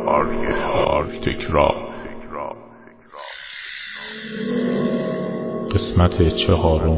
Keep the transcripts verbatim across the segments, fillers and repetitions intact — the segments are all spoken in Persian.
آرک تکرار. قسمت چهارم.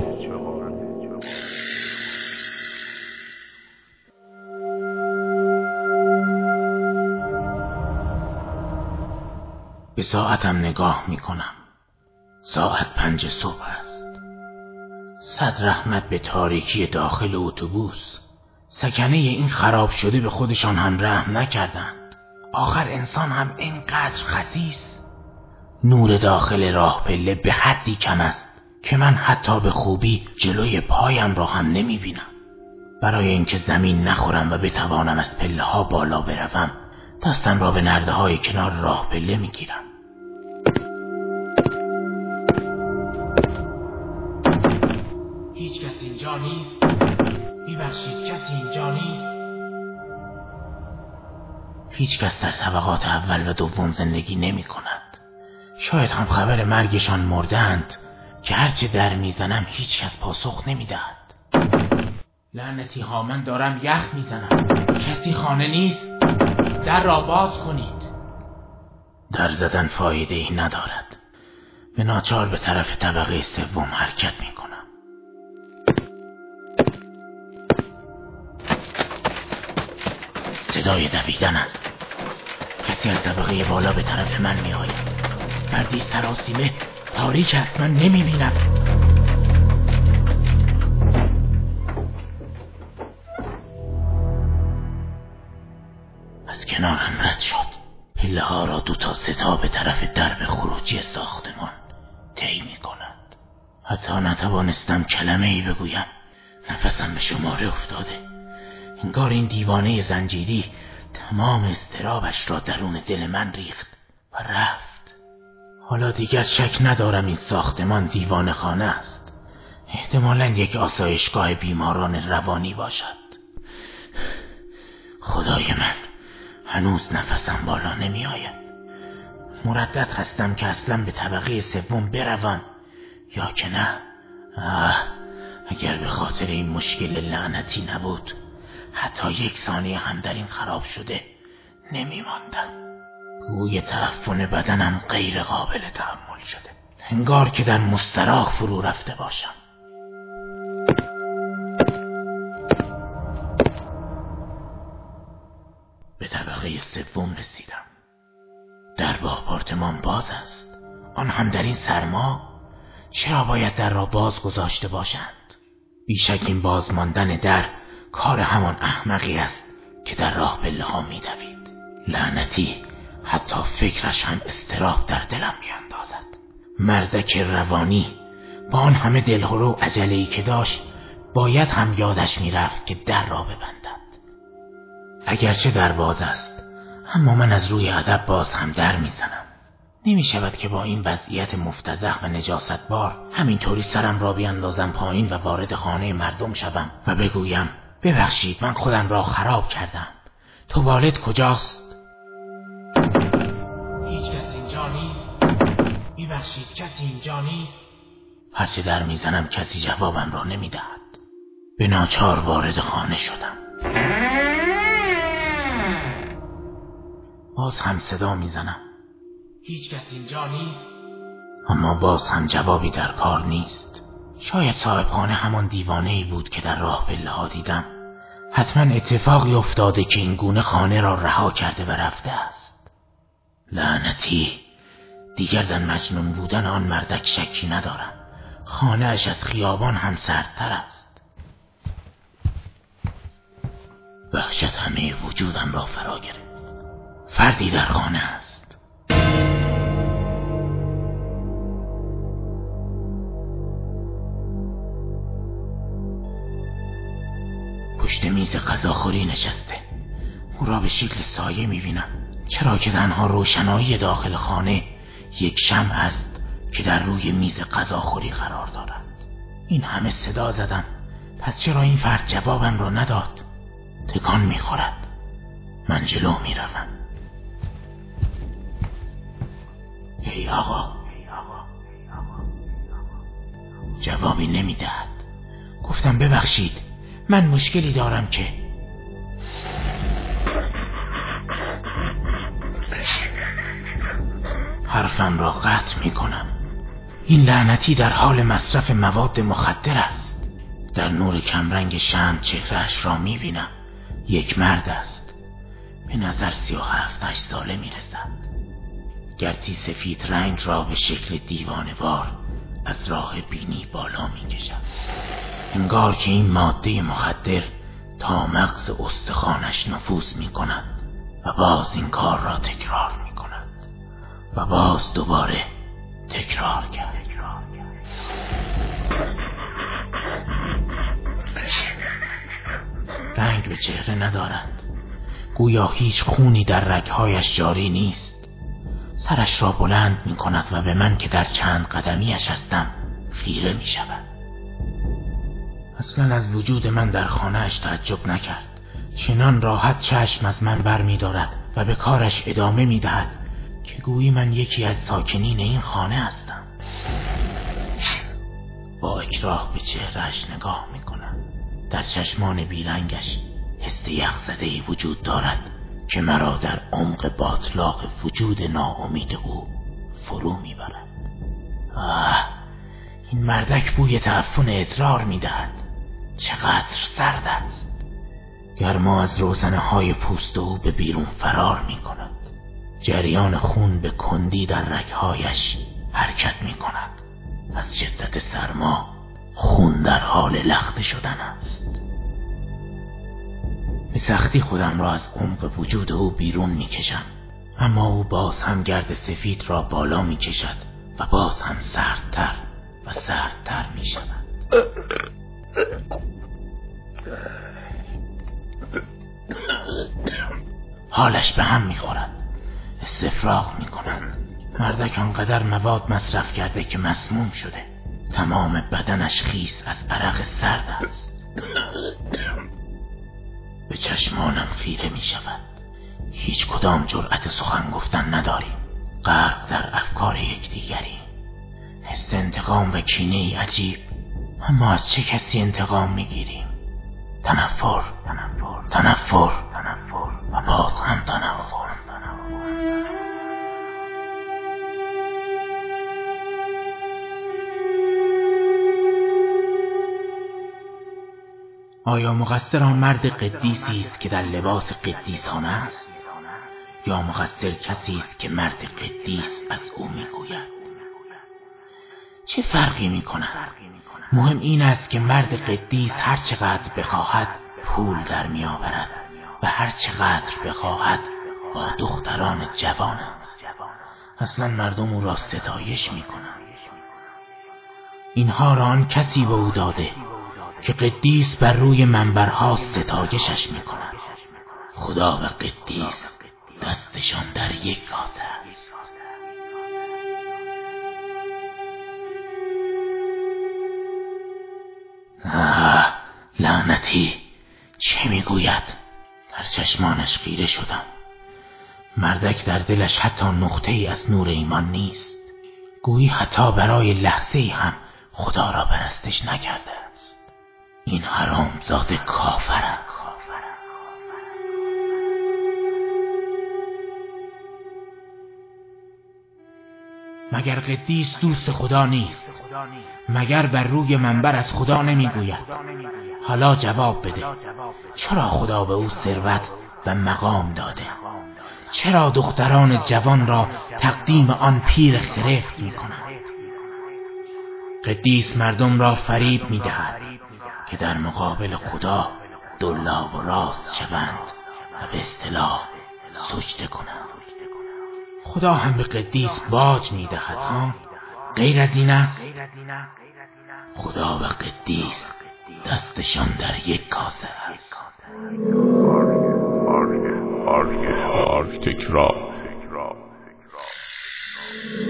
به ساعتم نگاه میکنم. ساعت پنج صبح است. صد رحمت به تاریکی داخل اتوبوس. سکنه این خراب شده به خودشان هم رحم نکردند. آخر انسان هم اینقدر خسیس. نور داخل راه پله به حدی کم است که من حتی به خوبی جلوی پایم را هم نمی بینم. برای اینکه زمین نخورم و بتوانم از پله ها بالا بروم، دستم را به نرده های کنار راه پله می گیرم. هیچ کس اینجا نیست؟ میبخشید کسی اینجا نیست؟ هیچ کس در طبقات اول و دوم زندگی نمی کند. شاید هم خبر مرگشان مردند که هرچه در میزنم هیچ کس پاسخ نمی دهد. لعنتی ها، من دارم یخ میزنم. کسی خانه نیست؟ در را باز کنید. در زدن فایده ای ندارد. به ناچار به طرف طبقه سوم حرکت می کنم. صدای دویدن است. کسی از طبقه بالا به طرف من می آید. پرده سراسیمه تاریک است، من نمی بینم. از کنارم رد شد. پله ها را دو تا سه تا به طرف درب خروجی ساختمان طی می کند. حتی نتوانستم کلمه ای بگویم. نفسم به شماره افتاده. انگار این دیوانه زنجیری تمام اضطرابش را درون دل من ریخت و رفت. حالا دیگر شک ندارم این ساختمان دیوانه خانه است. احتمالاً یک آسایشگاه بیماران روانی باشد. خدای من، هنوز نفسم بالا نمی آید. مردد هستم که اصلا به طبقه سوم بروم یا که نه. آه، اگر به خاطر این مشکل لعنتی نبود، حتی یک ثانیه هم در این خراب شده نمی ماندم. بوی تعفن بدنم غیر قابل تحمل شده. انگار که در مستراح فرو رفته باشم. به طبقه سوم رسیدم. در با آپارتمان باز است. آن هم در این سرما. چرا باید در را باز گذاشته باشند؟ بیشک این باز ماندن در کار همان احمقی است که در راه پله ها می دوید. لعنتی، حتی فکرش هم اضطراب در دلم می اندازد. مردک روانی با آن همه دلهره و عجله‌ای که داشت، باید هم یادش می رفت که در را ببندد. اگرچه در باز است، اما من از روی ادب باز هم در می زنم. نمی شود که با این وضعیت مفتضح و نجاستبار همینطوری سرم را بیاندازم پایین و وارد خانه مردم شوم و بگویم ببخشید من خودم را خراب کردم. توالت کجاست؟ هیچ کس اینجا نیست؟ ببخشید کسی اینجا نیست؟ هرچه در میزنم کسی جوابم را نمیدهد. به ناچار وارد خانه شدم. باز هم صدا میزنم. هیچ کس اینجا نیست؟ اما باز هم جوابی در کار نیست. شاید صاحب خانه همان دیوانه‌ای بود که در راه پله ها دیدم. حتما اتفاقی افتاده که این گونه خانه را رها کرده و رفته است. لعنتی، دیگر در مجنون بودن آن مردک شکی ندارم. خانه اش از خیابان هم سردتر است. وحشت همه وجودم را فرا گرفت. فردی در خانه است. پشت میز غذاخوری نشسته. او را به شکل سایه میبینم، چرا که تنها روشنایی داخل خانه یک شمع است که در روی میز غذاخوری قرار دارد. این همه صدا زدم، پس چرا این فرد جوابم را نداد؟ تکان میخورد. من جلو میروم. ای آقا. جوابی نمیدهد. گفتم ببخشید، من مشکلی دارم که حرفم را قطع می کنم. این لعنتی در حال مصرف مواد مخدر است. در نور کمرنگ شمع چهرهش را می بینم. یک مرد است. به نظر سی و هفت هشت ساله می رسد. گرتی سفید رنگ را به شکل دیوانه‌وار از راه بینی بالا می کشد. انگار که این ماده مخدر تا مغز استخوانش نفوذ می کند و باز این کار را تکرار می کند و باز دوباره تکرار کرد. رنگ به چهره ندارد. گویا هیچ خونی در رگهایش جاری نیست. سرش را بلند می کند و به من که در چند قدمیش هستم خیره می شود. اصلا از وجود من در خانه‌اش تعجب نکرد. چنان راحت چشم از من بر می دارد و به کارش ادامه می دهد که گویی من یکی از ساکنین این خانه هستم. با اکراه به چهرهش نگاه می کنم. در چشمان بیرنگش حس یخزده‌ای وجود دارد که مرا در عمق باطلاق وجود ناامید او فرو می برد. آه، این مردک بوی تعفن ادرار می دهد. چقدر سرد است. گرما از روزنه های پوست او به بیرون فرار می کند. جریان خون به کندی در رگهایش حرکت می کند. از شدت سرما خون در حال لخته شدن است. به سختی خودم را از عمق وجود او بیرون می کشم، اما او باز هم گرد سفید را بالا می کشد و باز هم سردتر و سردتر می شود. حالش به هم می خورد. استفراغ می کند. مردک آنقدر مواد مصرف کرده که مسموم شده. تمام بدنش خیس از عرق سرد است. به چشمانم خیره می شود. هیچ کدام جرأت سخن گفتن نداریم. غرق در افکار یکدیگری. حس انتقام و کینه عجیب. اما از چه کسی انتقام می گیریم؟ تنفر، تنفر، تنفر، تنفر و باز هم تنفر. آیا مقصر آن مرد قدیسی است که در لباس قدیسانه است؟ یا مقصر کسی است که مرد قدیس از او میگوید؟ چه فرقی میکند؟ مهم این است که مرد قدیس هر چقدر بخواهد پول در میآورد و هر چقدر بخواهد با دختران جوان است. اصلا مردم او را ستایش میکنند. اینها را آن کسی به او داده که قدیس بر روی منبرها ستایشش میکند. خدا و قدیس دستشان در یک کاسه است. آه، لعنتی چه میگوید؟ در چشمانش خیره شدم. مردک در دلش حتی نقطه ای از نور ایمان نیست. گویی حتی برای لحظه ای هم خدا را پرستش نکرده است. این حرامزاده کافر است. مگر قدیس دوست خدا نیست؟ مگر بر روی منبر از خدا نمیگوید؟ حالا جواب بده. چرا خدا به او ثروت و مقام داده؟ چرا دختران جوان را تقدیم آن پیر خرفت میکند؟ قدیس مردم را فریب میدهد که در مقابل خدا دلا و راست شوند و به اصطلاح سجده کنند. خدا هم به قدیس باج میدهد ها؟ غیر از این است؟ خدا و قدیس دستشان در یک کاسه است. آرگ تکرار